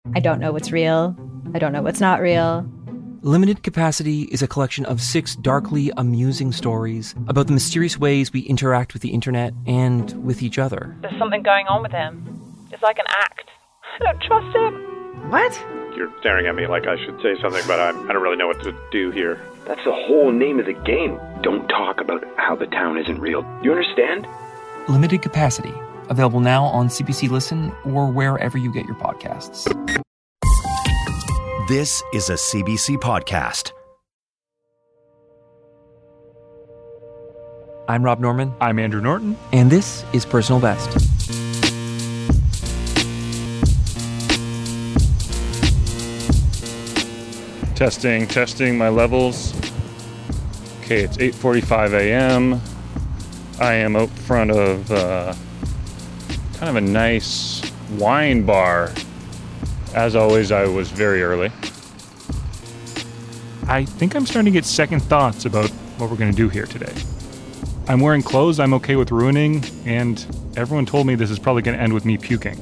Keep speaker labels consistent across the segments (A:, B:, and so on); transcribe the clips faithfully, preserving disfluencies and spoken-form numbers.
A: I don't know what's real. I don't know what's not real.
B: Limited Capacity is a collection of six darkly amusing stories about the mysterious ways we interact with the internet and with each other.
C: There's something going on with him. It's like an act. I don't trust him.
D: What?
E: You're staring at me like I should say something, but I, I don't really know what to do here.
F: That's the whole name of the game. Don't talk about how the town isn't real. You understand?
B: Limited Capacity. Available now on C B C Listen or wherever you get your podcasts.
G: This is a C B C podcast.
B: I'm Rob Norman.
H: I'm Andrew Norton.
B: And this is Personal Best.
H: Testing, testing my levels. Okay, it's eight forty-five a.m. I am out front of uh, kind of a nice wine bar. As always, I was very early. I think I'm starting to get second thoughts about what we're going to do here today. I'm wearing clothes I'm okay with ruining, and everyone told me this is probably going to end with me puking.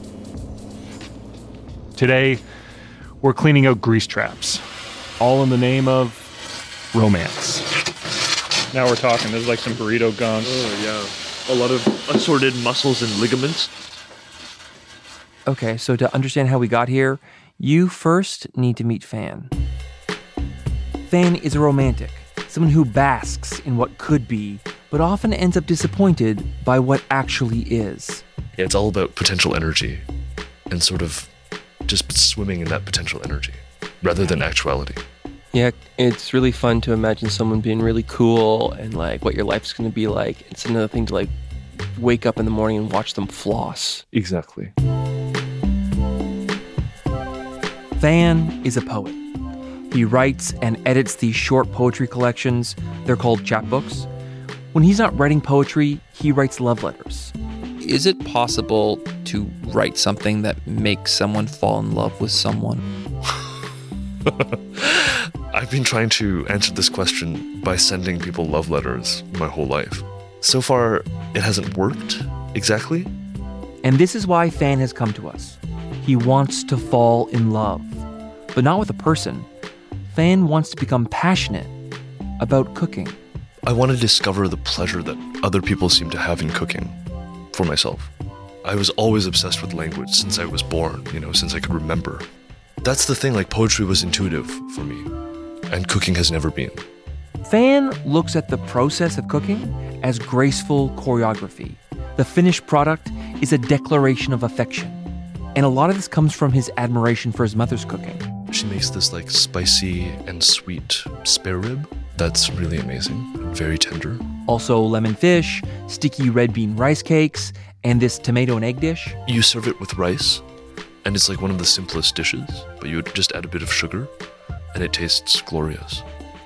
H: Today, we're cleaning out grease traps, all in the name of romance. Now we're talking. There's like some burrito gunk.
I: Oh, yeah. A lot of assorted muscles and ligaments.
B: Okay, so to understand how we got here, you first need to meet Fan. Fan is a romantic, someone who basks in what could be, but often ends up disappointed by what actually is.
I: Yeah, it's all about potential energy and sort of just swimming in that potential energy rather than actuality.
J: Yeah, it's really fun to imagine someone being really cool and like what your life's going to be like. It's another thing to like wake up in the morning and watch them floss.
I: Exactly.
B: Fan is a poet. He writes and edits these short poetry collections. They're called chapbooks. When he's not writing poetry, he writes love letters.
K: Is it possible to write something that makes someone fall in love with someone?
I: I've been trying to answer this question by sending people love letters my whole life. So far, it hasn't worked exactly.
B: And this is why Fan has come to us. He wants to fall in love, but not with a person. Fan wants to become passionate about cooking.
I: I want to discover the pleasure that other people seem to have in cooking for myself. I was always obsessed with language since I was born, you know, since I could remember. That's the thing, like poetry was intuitive for me, and cooking has never been.
B: Fan looks at the process of cooking as graceful choreography. The finished product is a declaration of affection. And a lot of this comes from his admiration for his mother's cooking.
I: She makes this like spicy and sweet spare rib that's really amazing, very tender.
B: Also lemon fish, sticky red bean rice cakes, and this tomato and egg dish.
I: You serve it with rice, and it's like one of the simplest dishes, but you would just add a bit of sugar, and it tastes glorious.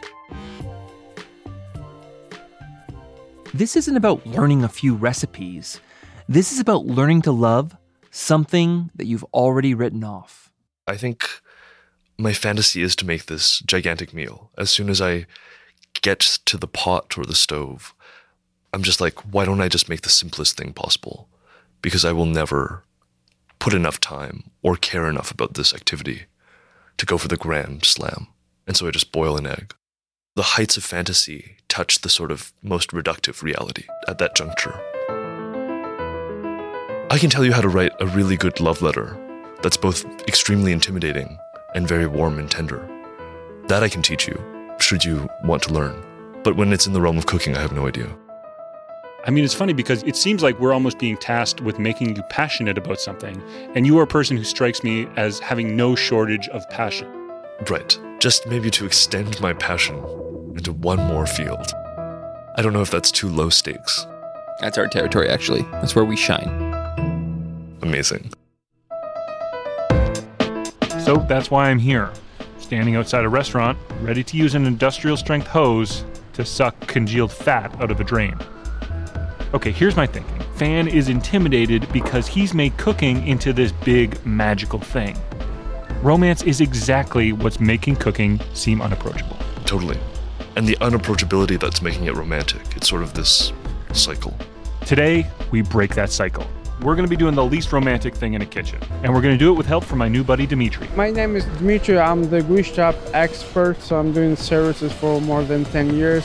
B: This isn't about learning a few recipes. This is about learning to love something that you've already written off.
I: I think my fantasy is to make this gigantic meal. As soon as I get to the pot or the stove, I'm just like, why don't I just make the simplest thing possible? Because I will never put enough time or care enough about this activity to go for the grand slam. And so I just boil an egg. The heights of fantasy touch the sort of most reductive reality at that juncture. I can tell you how to write a really good love letter that's both extremely intimidating and very warm and tender. That I can teach you, should you want to learn. But when it's in the realm of cooking, I have no idea.
H: I mean, it's funny because it seems like we're almost being tasked with making you passionate about something, and you are a person who strikes me as having no shortage of passion.
I: Right. Just maybe to extend my passion into one more field. I don't know if that's too low stakes.
K: That's our territory, actually. That's where we shine.
I: Amazing.
H: So that's why I'm here, standing outside a restaurant, ready to use an industrial-strength hose to suck congealed fat out of a drain. Okay, here's my thinking. Fan is intimidated because he's made cooking into this big, magical thing. Romance is exactly what's making cooking seem unapproachable.
I: Totally. And the unapproachability that's making it romantic. It's sort of this cycle.
H: Today, we break that cycle. we're going to be doing the least romantic thing in a kitchen. And we're going to do it with help from my new buddy, Dimitri.
D: My name is Dimitri. I'm the grease trap expert, so I'm doing services for more than ten years.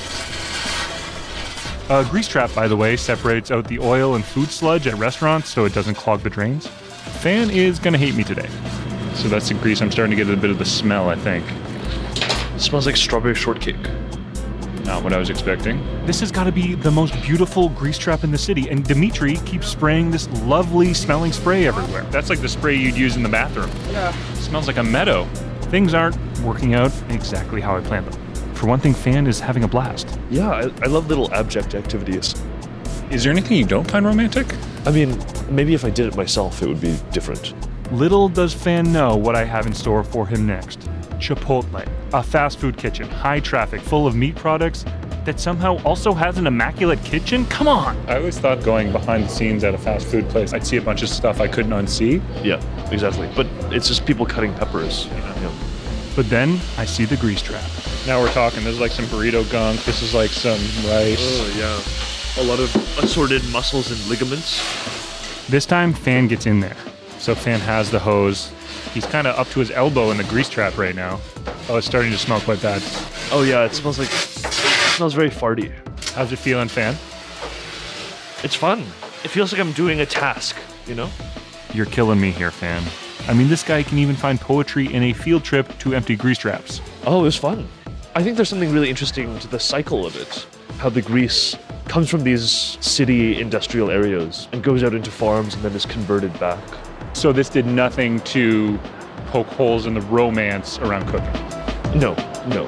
H: A grease trap, by the way, separates out the oil and food sludge at restaurants so it doesn't clog the drains. Fan is going to hate me today. So that's the grease. I'm starting to get a bit of the smell, I think.
I: It smells like strawberry shortcake.
H: Not what I was expecting. This has got to be the most beautiful grease trap in the city, and Dimitri keeps spraying this lovely smelling spray everywhere. That's like the spray you'd use in the bathroom.
D: Yeah.
H: It smells like a meadow. Things aren't working out exactly how I planned them. For one thing, Fan is having a blast.
I: Yeah, I, I love little abject activities.
H: Is there anything you don't find romantic?
I: I mean, maybe if I did it myself, it would be different.
H: Little does Fan know what I have in store for him next. Chipotle, a fast food kitchen, high traffic, full of meat products, that somehow also has an immaculate kitchen? Come on! I always thought going behind the scenes at a fast food place, I'd see a bunch of stuff I couldn't unsee.
I: Yeah, exactly. But it's just people cutting peppers. You know? Yeah.
H: But then I see the grease trap. Now we're talking. This is like some burrito gunk. This is like some rice.
I: Oh, yeah. A lot of assorted muscles and ligaments.
H: This time, Fan gets in there. So Fan has the hose. He's kind of up to his elbow in the grease trap right now. Oh, it's starting to smell quite bad.
I: Oh yeah, it smells like, it smells very farty.
H: How's it feeling, Fan?
I: It's fun. It feels like I'm doing a task, you know?
H: You're killing me here, Fan. I mean, this guy can even find poetry in a field trip to empty grease traps.
I: Oh, it was fun. I think there's something really interesting to the cycle of it. How the grease comes from these city industrial areas and goes out into farms and then is converted back.
H: So this did nothing to poke holes in the romance around cooking?
I: No, no.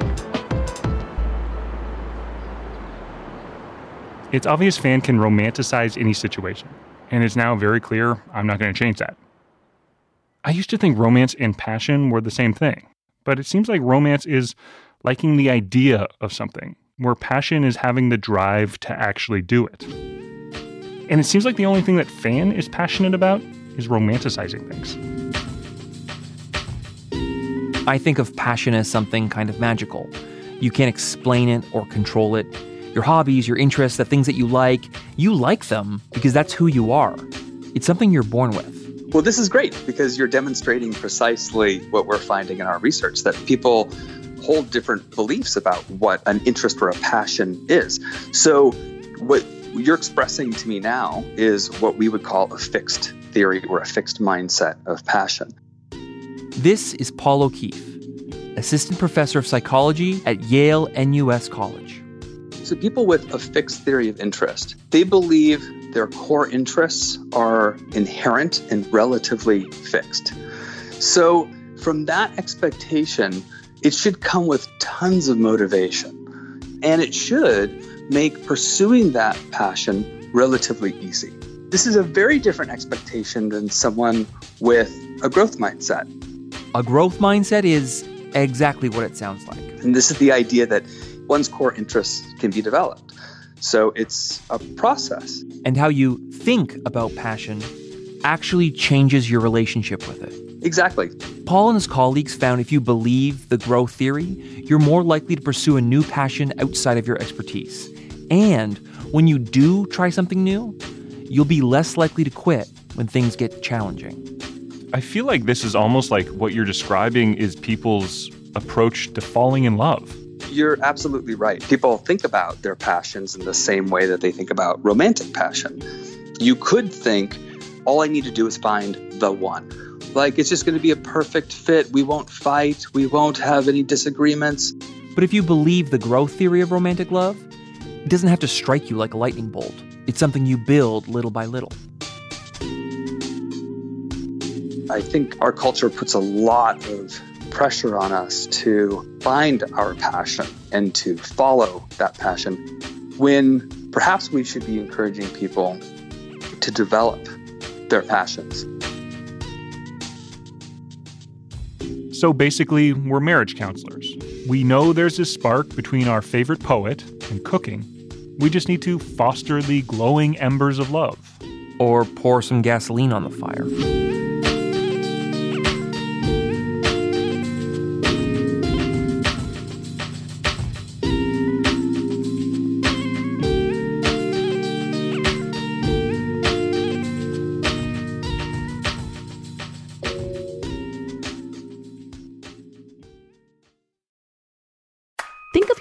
H: It's obvious Fan can romanticize any situation, and it's now very clear I'm not going to change that. I used to think romance and passion were the same thing, but it seems like romance is liking the idea of something, where passion is having the drive to actually do it. And it seems like the only thing that Fan is passionate about is romanticizing things.
B: I think of passion as something kind of magical. You can't explain it or control it. Your hobbies, your interests, the things that you like, you like them because that's who you are. It's something you're born with.
L: Well, this is great because you're demonstrating precisely what we're finding in our research, that people hold different beliefs about what an interest or a passion is. So what you're expressing to me now is what we would call a fixed theory or a fixed mindset of passion.
B: This is Paul O'Keefe, assistant professor of psychology at Yale N U S College.
L: So people with a fixed theory of interest, they believe their core interests are inherent and relatively fixed. So from that expectation, it should come with tons of motivation, and it should make pursuing that passion relatively easy. This is a very different expectation than someone with a growth mindset.
B: A growth mindset is exactly what it sounds like.
L: And this is the idea that one's core interests can be developed. So it's a process.
B: And how you think about passion actually changes your relationship with it.
L: Exactly.
B: Paul and his colleagues found if you believe the growth theory, you're more likely to pursue a new passion outside of your expertise. And when you do try something new, you'll be less likely to quit when things get challenging.
H: I feel like this is almost like what you're describing is people's approach to falling in love.
L: You're absolutely right. People think about their passions in the same way that they think about romantic passion. You could think, all I need to do is find the one. Like, it's just going to be a perfect fit. We won't fight. We won't have any disagreements.
B: But if you believe the growth theory of romantic love, it doesn't have to strike you like a lightning bolt. It's something you build little by little.
L: I think our culture puts a lot of pressure on us to find our passion and to follow that passion, when perhaps we should be encouraging people to develop their passions.
H: So basically, we're marriage counselors. We know there's this spark between our favorite poet and cooking. We just need to foster the glowing embers of love.
B: Or pour some gasoline on the fire.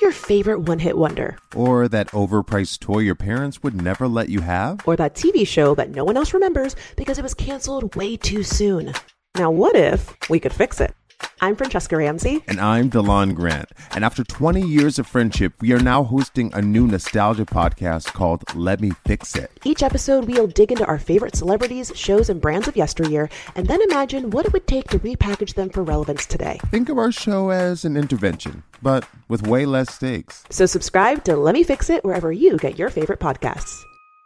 M: your favorite one-hit wonder?
N: Or that overpriced toy your parents would never let you have?
M: Or that T V show that no one else remembers because it was canceled way too soon? Now, what if we could fix it? I'm Francesca Ramsey.
N: And I'm DeLon Grant. And after twenty years of friendship, we are now hosting a new nostalgia podcast called Let Me Fix It.
M: Each episode, we'll dig into our favorite celebrities, shows, and brands of yesteryear, and then imagine what it would take to repackage them for relevance today.
N: Think of our show as an intervention, but with way less stakes.
M: So subscribe to Let Me Fix It wherever you get your favorite podcasts.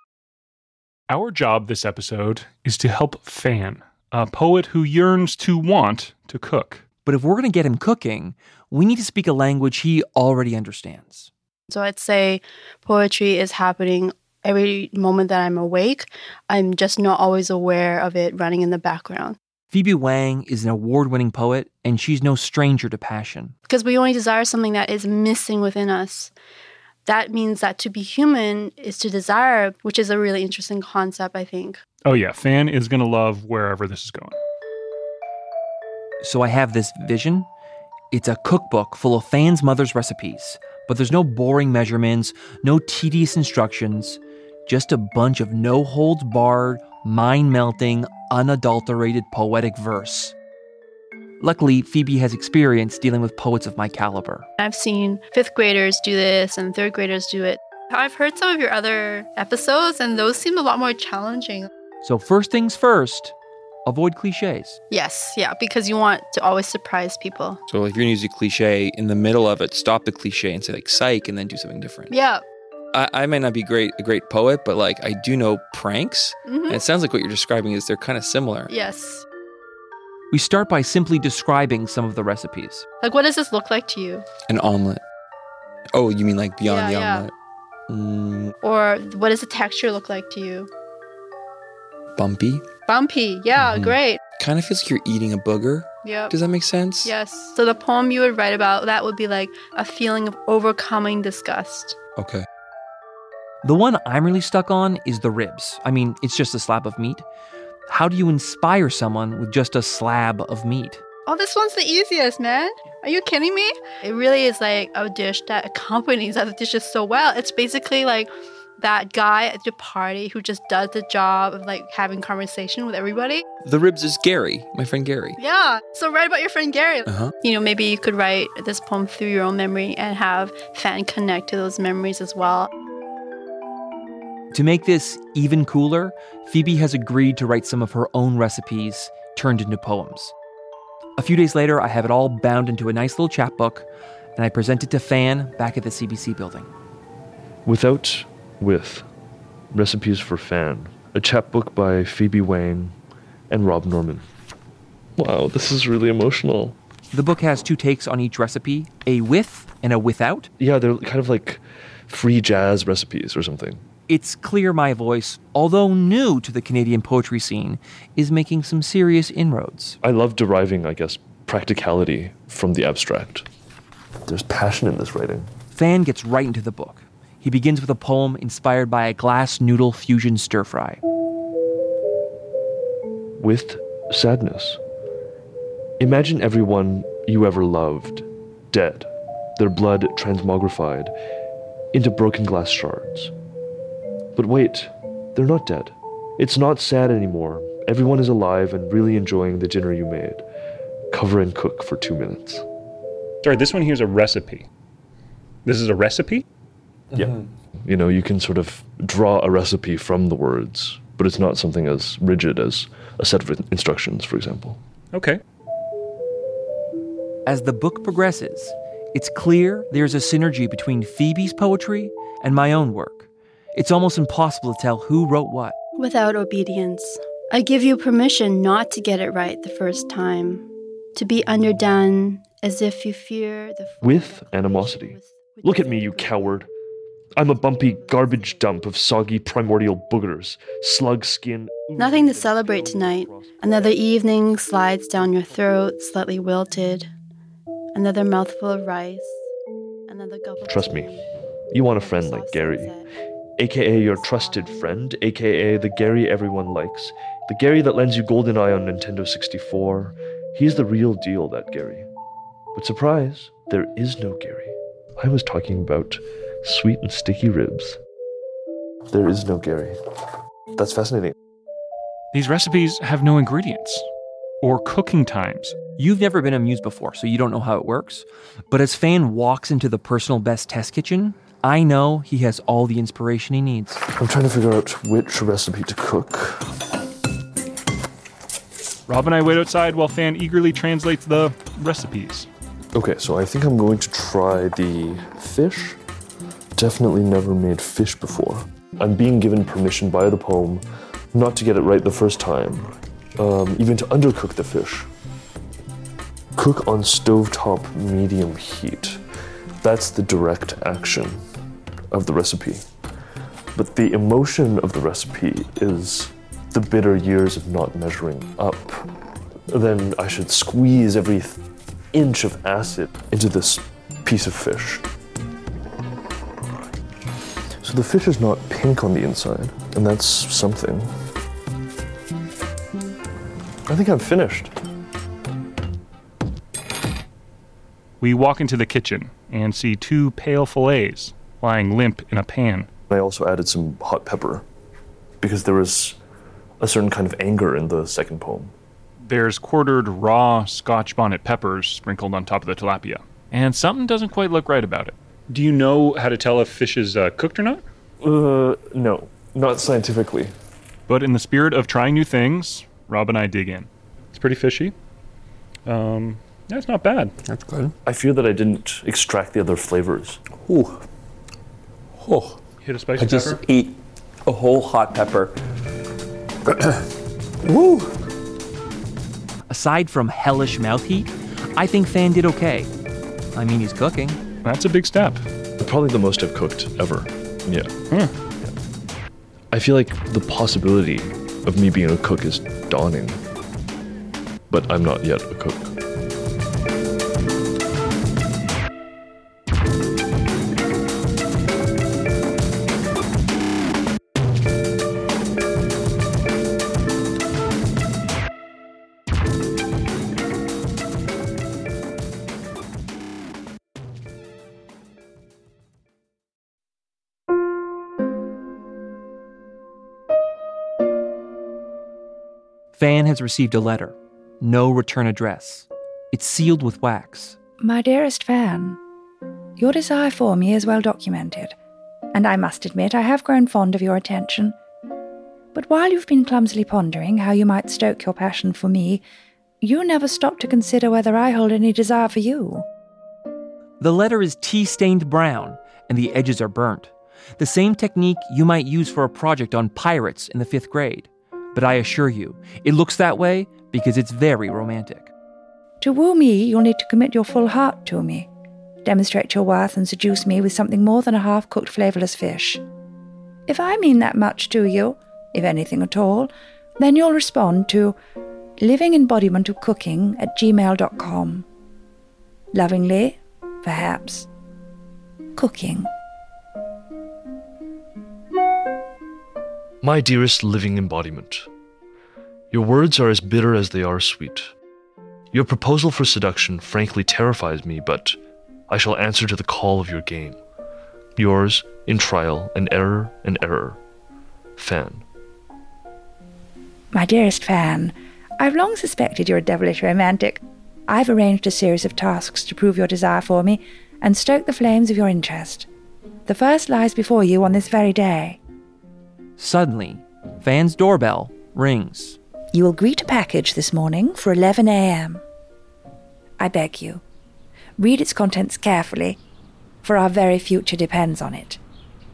H: Our job this episode is to help Fan, a poet who yearns to want to cook.
B: But if we're going to get him cooking, we need to speak a language he already understands.
O: So I'd say poetry is happening every moment that I'm awake. I'm just not always aware of it running in the background.
B: Phoebe Wang is an award-winning poet, and she's no stranger to passion.
O: Because we only desire something that is missing within us. That means that to be human is to desire, which is a really interesting concept, I think.
H: Oh yeah, Fan is going to love wherever this is going.
B: So I have this vision. It's a cookbook full of Fan's mother's recipes, but there's no boring measurements, no tedious instructions, just a bunch of no-holds-barred, mind-melting, unadulterated poetic verse. Luckily, Phoebe has experience dealing with poets of my caliber.
O: I've seen fifth graders do this and third graders do it. I've heard some of your other episodes, and those seem a lot more challenging.
B: So first things first, avoid cliches.
O: Yes, yeah, because you want to always surprise people.
K: So if you're going to use a cliche, in the middle of it, stop the cliche and say like psych and then do something different.
O: Yeah.
K: I, I might not be great a great poet, but like I do know pranks.
O: Mm-hmm.
K: And it sounds like what you're describing is they're kind of similar.
O: Yes.
B: We start by simply describing some of the recipes.
O: Like, what does this look like to you?
K: An omelet. Oh, you mean like beyond
O: yeah,
K: the
O: yeah.
K: omelet? Mm.
O: Or what does the texture look like to you?
K: Bumpy.
O: Bumpy, yeah, mm-hmm. Great.
K: Kind of feels like you're eating a booger.
O: Yep.
K: Does that make sense?
O: Yes. So the poem you would write about, that would be like a feeling of overcoming disgust.
K: Okay.
B: The one I'm really stuck on is the ribs. I mean, it's just a slab of meat. How do you inspire someone with just a slab of meat?
O: Oh, this one's the easiest, man. Are you kidding me? It really is like a dish that accompanies other dishes so well. It's basically like that guy at the party who just does the job of like having conversation with everybody.
K: The ribs is Gary, my friend Gary.
O: Yeah. So write about your friend Gary.
K: Uh-huh.
O: You know, maybe you could write this poem through your own memory and have Fan connect to those memories as well.
B: To make this even cooler, Phoebe has agreed to write some of her own recipes turned into poems. A few days later, I have it all bound into a nice little chapbook, and I present it to Fan back at the C B C building.
P: Without With Recipes for Fan, a chapbook by Phoebe Wang and Rob Norman. Wow, this is really emotional.
B: The book has two takes on each recipe, a with and a without.
P: Yeah, they're kind of like free jazz recipes or something.
B: It's clear my voice, although new to the Canadian poetry scene, is making some serious inroads.
P: I love deriving, I guess, practicality from the abstract. There's passion in this writing.
B: Fan gets right into the book. He begins with a poem inspired by a glass noodle fusion stir-fry.
P: With sadness. Imagine everyone you ever loved, dead, their blood transmogrified into broken glass shards. But wait, they're not dead. It's not sad anymore. Everyone is alive and really enjoying the dinner you made. Cover and cook for two minutes.
H: Sorry, this one here's a recipe. This is a recipe?
P: Yeah. Mm-hmm. You know, you can sort of draw a recipe from the words, but it's not something as rigid as a set of instructions, for example.
H: Okay.
B: As the book progresses, it's clear there's a synergy between Phoebe's poetry and my own work. It's almost impossible to tell who wrote what.
O: Without obedience, I give you permission not to get it right the first time, to be underdone as if you fear the...
P: With animosity. Look at me, you coward. I'm a bumpy garbage dump of soggy primordial boogers, slug skin...
O: Nothing to celebrate tonight. Another evening slides down your throat, slightly wilted. Another mouthful of rice. Another gobble...
P: Trust me, you want a friend like Gary. A K A your trusted friend, A K A the Gary everyone likes. The Gary that lends you GoldenEye on Nintendo sixty-four. He's the real deal, that Gary. But surprise, there is no Gary. I was talking about sweet and sticky ribs. There is no Gary. That's fascinating.
H: These recipes have no ingredients or cooking times.
B: You've never been amused before, so you don't know how it works. But as Fan walks into the personal best test kitchen, I know he has all the inspiration he needs.
P: I'm trying to figure out which recipe to cook.
H: Rob and I wait outside while Fan eagerly translates the recipes.
P: Okay, so I think I'm going to try the fish. Definitely never made fish before. I'm being given permission by the poem not to get it right the first time, um, even to undercook the fish. Cook on stovetop medium heat. That's the direct action of the recipe. But the emotion of the recipe is the bitter years of not measuring up. Then I should squeeze every th- inch of acid into this piece of fish. So the fish is not pink on the inside, and that's something. I think I'm finished.
H: We walk into the kitchen and see two pale fillets lying limp in a pan.
P: I also added some hot pepper because there was a certain kind of anger in the second poem.
H: There's quartered raw Scotch bonnet peppers sprinkled on top of the tilapia. And something doesn't quite look right about it. Do you know how to tell if fish is uh, cooked or not?
P: Uh, no, not scientifically.
H: But in the spirit of trying new things, Rob and I dig in. It's pretty fishy. Um, that's not bad.
B: That's good.
P: I fear that I didn't extract the other flavors.
J: Ooh. Oh.
H: Hit a spicy
J: I just
H: pepper?
J: ate a whole hot pepper.
B: Woo! Aside from hellish mouth heat, I think Fan did okay. I mean, he's cooking.
H: That's a big step.
P: Probably the most I've cooked ever. Yeah.
H: Hmm.
P: I feel like the possibility of me being a cook is dawning. But I'm not yet a cook.
B: Fan has received a letter. No return address. It's sealed with wax.
Q: My dearest Fan, your desire for me is well documented, and I must admit I have grown fond of your attention. But while you've been clumsily pondering how you might stoke your passion for me, you never stop to consider whether I hold any desire for you.
B: The letter is tea-stained brown, and the edges are burnt. The same technique you might use for a project on pirates in the fifth grade. But I assure you, it looks that way because it's very romantic.
Q: To woo me, you'll need to commit your full heart to me, demonstrate your worth and seduce me with something more than a half-cooked flavourless fish. If I mean that much to you, if anything at all, then you'll respond to living embodiment of cooking at gmail dot com. Lovingly, perhaps, Cooking.
I: My dearest living embodiment, your words are as bitter as they are sweet. Your proposal for seduction frankly terrifies me, but I shall answer to the call of your game. Yours, in trial and error and error, Fan.
Q: My dearest Fan, I've long suspected you're a devilish romantic. I've arranged a series of tasks to prove your desire for me and stoke the flames of your interest. The first lies before you on this very day.
B: Suddenly, Fan's doorbell rings.
Q: You will greet a package this morning for eleven a.m. I beg you, read its contents carefully, for our very future depends on it.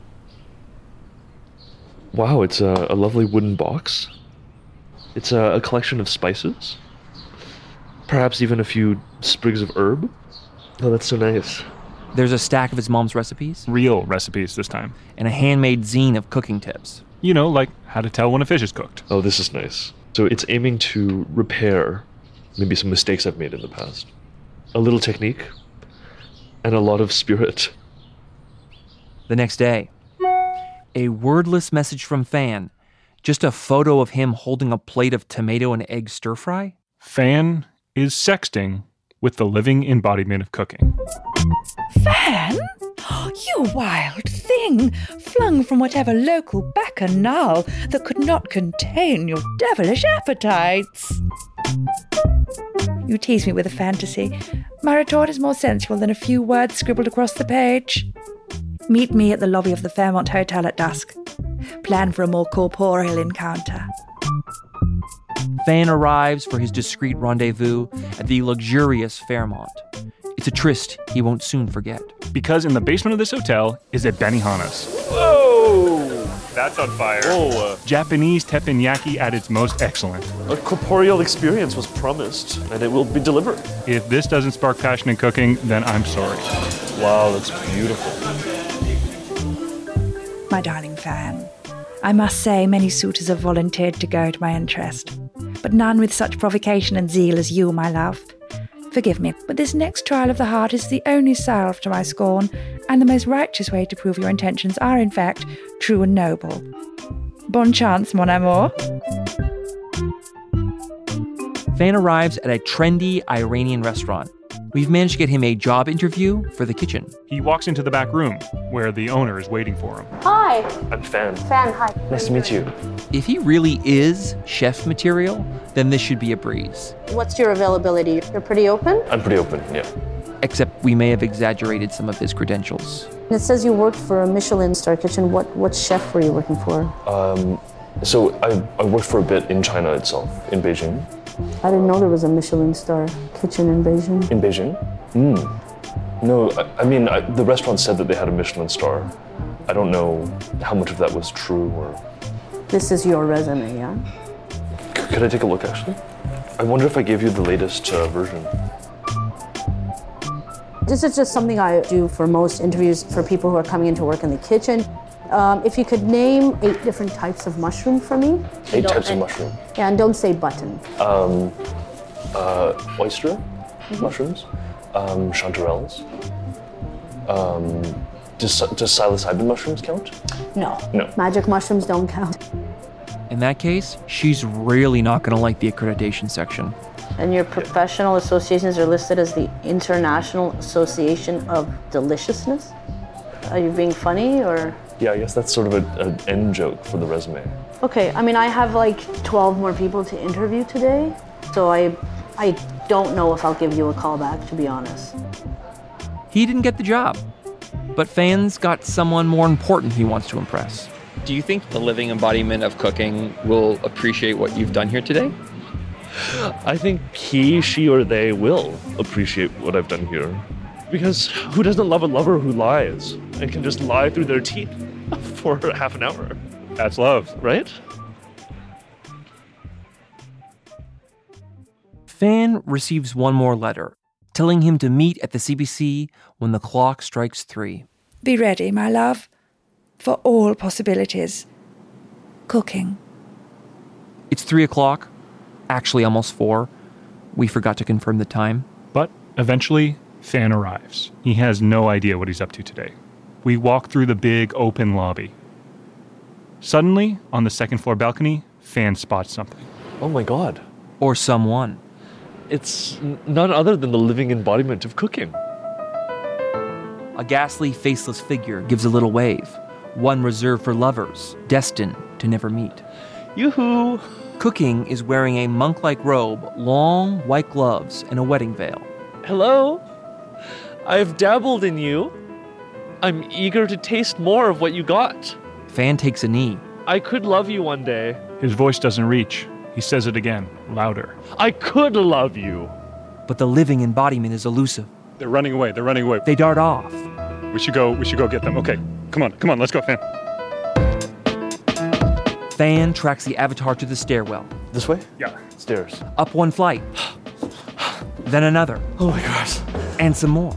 P: Wow, it's a, a lovely wooden box. It's a, a collection of spices. Perhaps even a few sprigs of herb. Oh, that's so nice.
B: There's a stack of his mom's recipes.
H: Real recipes this time.
B: And a handmade zine of cooking tips.
H: You know, like how to tell when a fish is cooked.
P: Oh, this is nice. So it's aiming to repair maybe some mistakes I've made in the past. A little technique and a lot of spirit.
B: The next day, a wordless message from Fan. Just a photo of him holding a plate of tomato and egg stir fry.
H: Fan is sexting with the living embodiment of cooking.
Q: Fan? You wild thing, flung from whatever local bacchanal that could not contain your devilish appetites. You tease me with a fantasy. My retort is more sensual than a few words scribbled across the page. Meet me at the lobby of the Fairmont Hotel at dusk. Plan for a more corporeal encounter.
B: Fan arrives for his discreet rendezvous at the luxurious Fairmont. It's a tryst he won't soon forget.
H: Because in the basement of this hotel is a Benihana's.
E: Whoa! That's on fire.
H: Whoa. Uh, Japanese teppanyaki at its most excellent.
P: A corporeal experience was promised, and it will be delivered.
H: If this doesn't spark passion in cooking, then I'm sorry.
P: Wow, that's beautiful.
Q: My darling Fan, I must say many suitors have volunteered to go to my interest, but none with such provocation and zeal as you, my love. Forgive me, but this next trial of the heart is the only salve to my scorn, and the most righteous way to prove your intentions are, in fact, true and noble. Bon chance, mon amour.
B: Fan arrives at a trendy Iranian restaurant. We've managed to get him a job interview for the kitchen.
H: He walks into the back room, where the owner is waiting for him.
R: Hi.
P: I'm Fan.
R: Fan, hi.
P: Nice to meet you.
B: If he really is chef material, then this should be a breeze.
R: What's your availability? You're pretty open?
P: I'm pretty open, yeah.
B: Except we may have exaggerated some of his credentials.
R: It says you worked for a Michelin star kitchen. What what chef were you working for?
P: Um, so I, I worked for a bit in China itself, in Beijing.
R: I didn't know there was a Michelin star kitchen in Beijing.
P: In Beijing? Hmm. No, I, I mean, I, the restaurant said that they had a Michelin star. I don't know how much of that was true or...
R: This is your resume, yeah?
P: C- could I take a look, actually? I wonder if I gave you the latest uh, version.
R: This is just something I do for most interviews for people who are coming in to work in the kitchen. Um, if you could name eight different types of mushroom for me.
P: Eight types of mushroom?
R: Yeah, and don't say button.
P: Um, uh, oyster mm-hmm. mushrooms, um, chanterelles. Um, does, does psilocybin mushrooms count?
R: No.
P: No.
R: Magic mushrooms don't count.
B: In that case, she's really not going to like the accreditation section.
R: And your professional associations are listed as the International Association of Deliciousness? Are you being funny, or...?
P: Yeah, I guess that's sort of a, an end joke for the resume.
R: Okay, I mean, I have like twelve more people to interview today, so I, I don't know if I'll give you a call back, to be honest.
B: He didn't get the job, but Fan's got someone more important he wants to impress.
K: Do you think the living embodiment of cooking will appreciate what you've done here today?
P: I think he, she, or they will appreciate what I've done here. Because who doesn't love a lover who lies and can just lie through their teeth for half an hour?
H: That's love,
P: right?
B: Fan receives one more letter, telling him to meet at the C B C when the clock strikes three.
Q: Be ready, my love, for all possibilities. Cooking.
B: It's three o'clock, actually almost four. We forgot to confirm the time.
H: But eventually, Fan arrives. He has no idea what he's up to today. We walk through the big open lobby. Suddenly, on the second floor balcony, Fan spots something.
P: Oh my god.
B: Or someone.
P: It's n- none other than the living embodiment of cooking.
B: A ghastly, faceless figure gives a little wave. One reserved for lovers, destined to never meet.
P: Yoo-hoo!
B: Cooking is wearing a monk-like robe, long white gloves, and a wedding veil.
P: Hello? I've dabbled in you. I'm eager to taste more of what you got.
B: Fan takes a knee.
P: I could love you one day.
H: His voice doesn't reach. He says it again, louder.
P: I could love you.
B: But the living embodiment is elusive.
H: They're running away. They're running away.
B: They dart off.
H: We should go. We should go get them. Okay, come on. Come on. Let's go, Fan.
B: Fan tracks the avatar to the stairwell.
P: This way?
H: Yeah.
P: Stairs.
B: Up one flight. Then another.
P: Oh my god.
B: And some more.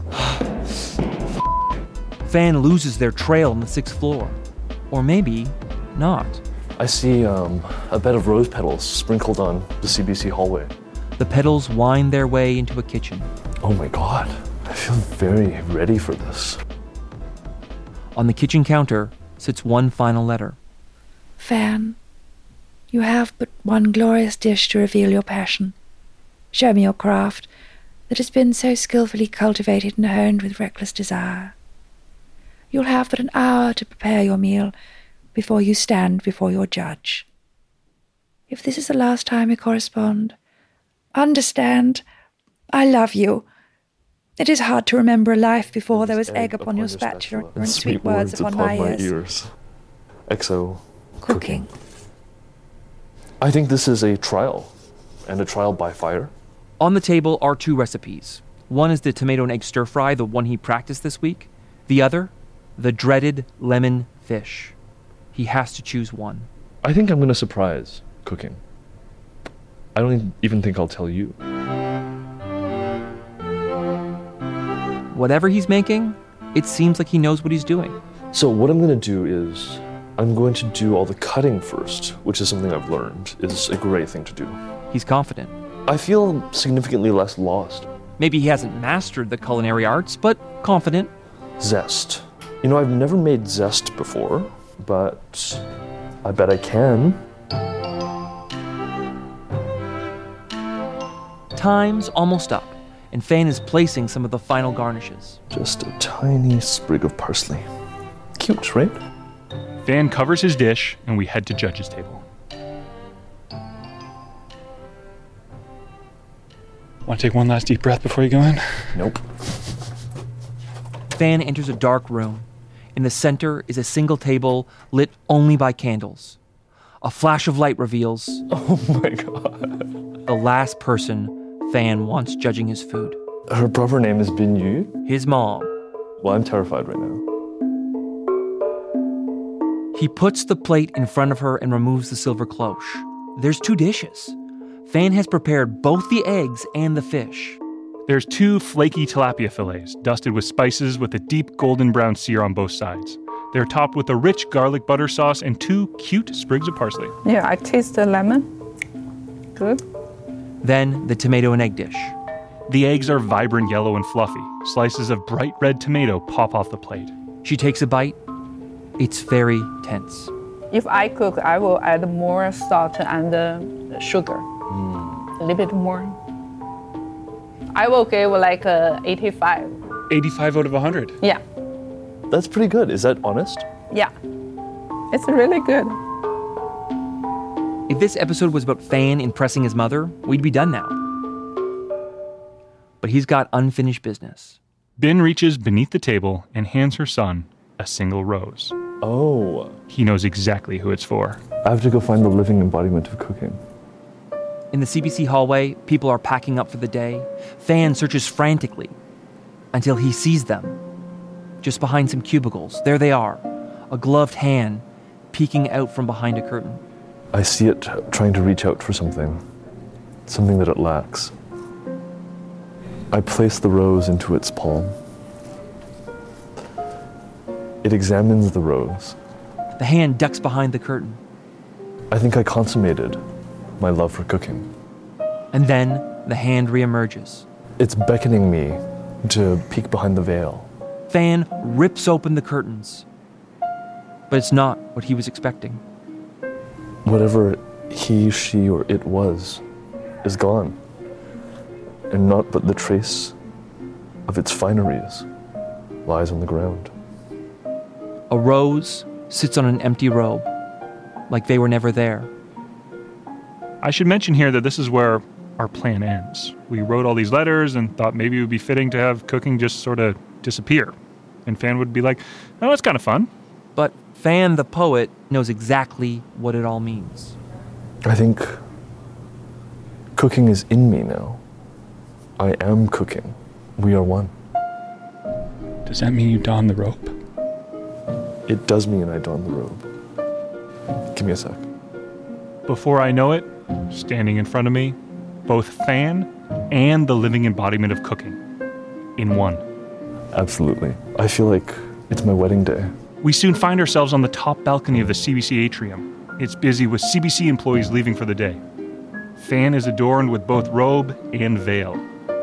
B: Fan loses their trail on the sixth floor. Or maybe not.
P: I see um, a bed of rose petals sprinkled on the C B C hallway.
B: The petals wind their way into a kitchen.
P: Oh my god. I feel very ready for this.
B: On the kitchen counter sits one final letter.
Q: Fan, you have but one glorious dish to reveal your passion. Show me your craft that has been so skillfully cultivated and honed with reckless desire. You'll have but an hour to prepare your meal before you stand before your judge. If this is the last time we correspond, understand, I love you. It is hard to remember a life before there was egg, egg upon, upon your spatula, spatula and sweet, sweet words, words upon, upon my, my ears.
P: ears. X O.
Q: Cooking.
P: Cooking. I think this is a trial, and a trial by fire.
B: On the table are two recipes. One is the tomato and egg stir fry, the one he practiced this week. The other, the dreaded lemon fish. He has to choose one.
P: I think I'm going to surprise cooking. I don't even think I'll tell you.
B: Whatever he's making, it seems like he knows what he's doing.
P: So what I'm going to do is, I'm going to do all the cutting first, which is something I've learned is a great thing to do.
B: He's confident.
P: I feel significantly less lost.
B: Maybe he hasn't mastered the culinary arts, but confident.
P: Zest. You know, I've never made zest before, but I bet I can.
B: Time's almost up, and Fan is placing some of the final garnishes.
P: Just a tiny sprig of parsley. Cute, right?
H: Fan covers his dish, and we head to Judge's table. Want to take one last deep breath before you go in?
P: Nope.
B: Fan enters a dark room. In the center is a single table lit only by candles. A flash of light reveals...
P: Oh my god.
B: ...the last person Fan wants judging his food.
P: Her proper name is Bin Yu?
B: His mom.
P: Well, I'm terrified right now.
B: He puts the plate in front of her and removes the silver cloche. There's two dishes. Fan has prepared both the eggs and the fish.
H: There's two flaky tilapia fillets, dusted with spices with a deep golden brown sear on both sides. They're topped with a rich garlic butter sauce and two cute sprigs of parsley.
S: Yeah, I taste the lemon. Good.
B: Then the tomato and egg dish.
H: The eggs are vibrant yellow and fluffy. Slices of bright red tomato pop off the plate.
B: She takes a bite. It's very tense.
S: If I cook, I will add more salt and uh, sugar. Mm. A little bit more. I will give like a eighty-five.
H: eighty-five out of one hundred?
S: Yeah.
P: That's pretty good. Is that honest?
S: Yeah. It's really good.
B: If this episode was about Fan impressing his mother, we'd be done now. But he's got unfinished business.
H: Bin reaches beneath the table and hands her son a single rose.
P: Oh.
H: He knows exactly who it's for.
P: I have to go find the living embodiment of cooking.
B: In the C B C hallway, people are packing up for the day. Fan searches frantically until he sees them. Just behind some cubicles, there they are, a gloved hand peeking out from behind a curtain.
P: I see it trying to reach out for something, something that it lacks. I place the rose into its palm. It examines the rose.
B: The hand ducks behind the curtain.
P: I think I consummated my love for cooking.
B: And then the hand reemerges.
P: It's beckoning me to peek behind the veil.
B: Fan rips open the curtains. But it's not what he was expecting.
P: Whatever he, she, or it was is gone. And naught but the trace of its fineries lies on the ground.
B: A rose sits on an empty robe, like they were never there.
H: I should mention here that this is where our plan ends. We wrote all these letters and thought maybe it would be fitting to have cooking just sort of disappear. And Fan would be like, oh, that's kind of fun.
B: But Fan the poet knows exactly what it all means.
P: I think cooking is in me now. I am cooking. We are one.
H: Does that mean you don the robe?
P: It does mean I don the robe. Give me a sec.
H: Before I know it, standing in front of me, both Fan and the living embodiment of cooking in one.
P: Absolutely. I feel like it's my wedding day.
H: We soon find ourselves on the top balcony of the C B C atrium. It's busy with C B C employees leaving for the day. Fan is adorned with both robe and veil.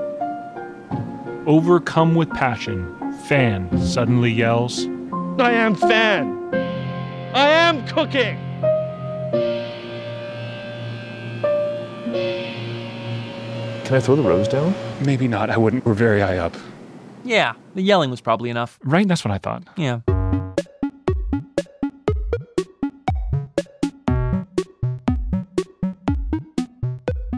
H: Overcome with passion, Fan suddenly yells,
T: I am Fan! I am cooking!
P: Can I throw the rose down?
H: Maybe not. I wouldn't. We're very high up.
B: Yeah, the yelling was probably enough.
H: Right? That's what I thought.
B: Yeah.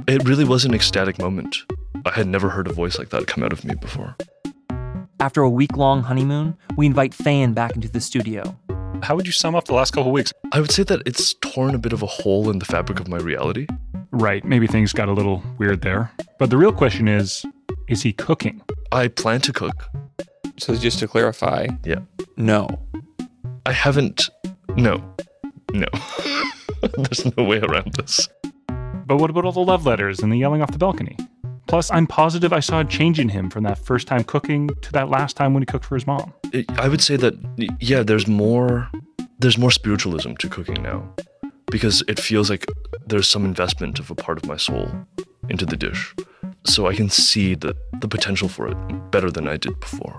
I: It really was an ecstatic moment. I had never heard a voice like that come out of me before.
B: After a week-long honeymoon, we invite Fan back into the studio.
H: How would you sum up the last couple of weeks?
I: I would say that it's torn a bit of a hole in the fabric of my reality.
H: Right, maybe things got a little weird there. But the real question is, is he cooking?
I: I plan to cook.
K: So just to clarify,
I: yeah,
K: no.
I: I haven't, no, no. There's no way around this.
H: But what about all the love letters and the yelling off the balcony? Plus, I'm positive I saw a change in him from that first time cooking to that last time when he cooked for his mom.
I: I would say that, yeah, there's more, there's more spiritualism to cooking now. Because it feels like there's some investment of a part of my soul into the dish. So I can see the, the potential for it better than I did before.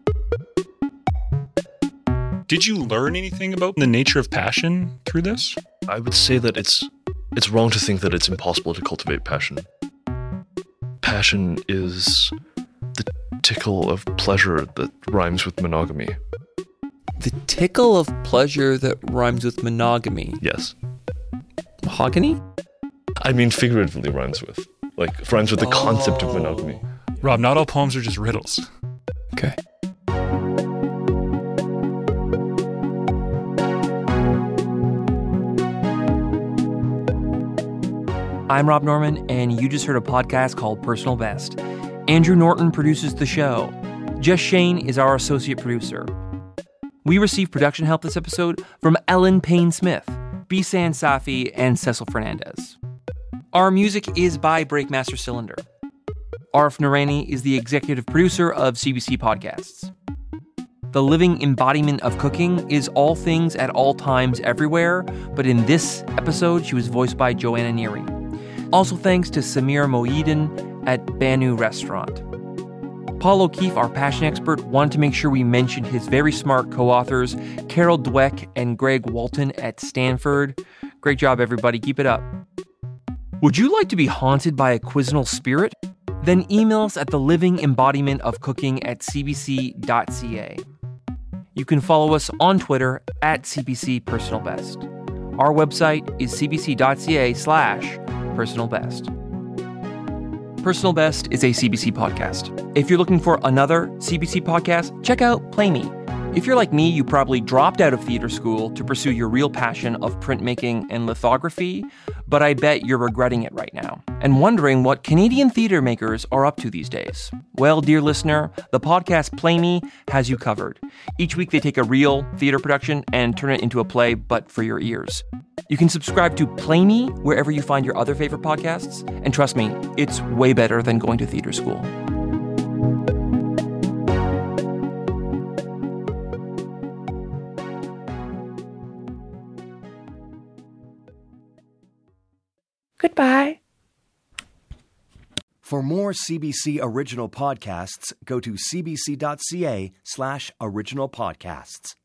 H: Did you learn anything about the nature of passion through this?
I: I would say that it's it's wrong to think that it's impossible to cultivate passion. Passion is the tickle of pleasure that rhymes with monogamy.
K: The tickle of pleasure that rhymes with monogamy?
I: Yes.
K: Mahogany?
I: I mean, figuratively rhymes with. Like, rhymes with the oh. concept of monogamy.
H: Rob, not all poems are just riddles.
K: Okay.
B: I'm Rob Norman, and you just heard a podcast called Personal Best. Andrew Norton produces the show. Jess Shane is our associate producer. We received production help this episode from Ellen Payne-Smith, Bisan Safi, and Cecil Fernandez. Our music is by Breakmaster Cylinder. Arif Noorani is the executive producer of C B C Podcasts. The living embodiment of cooking is all things at all times everywhere, but in this episode, she was voiced by Joanna Neary. Also thanks to Samir Moeedin at Banu Restaurant. Paul O'Keefe, our passion expert, wanted to make sure we mentioned his very smart co-authors, Carol Dweck and Greg Walton at Stanford. Great job, everybody. Keep it up. Would you like to be haunted by a quizinal spirit? Then email us at the living embodiment of cooking at c b c dot c a. You can follow us on Twitter at C B C Personal Best. Our website is c b c dot c a slash personal best. Personal Best is a C B C podcast. If you're looking for another C B C podcast, check out Play Me. If you're like me, you probably dropped out of theater school to pursue your real passion of printmaking and lithography, but I bet you're regretting it right now and wondering what Canadian theater makers are up to these days. Well, dear listener, the podcast Play Me has you covered. Each week they take a real theater production and turn it into a play, but for your ears. You can subscribe to Play Me wherever you find your other favorite podcasts, and trust me, it's way better than going to theater school.
Q: Goodbye.
G: For more C B C original podcasts, go to c b c dot c a slash original podcasts.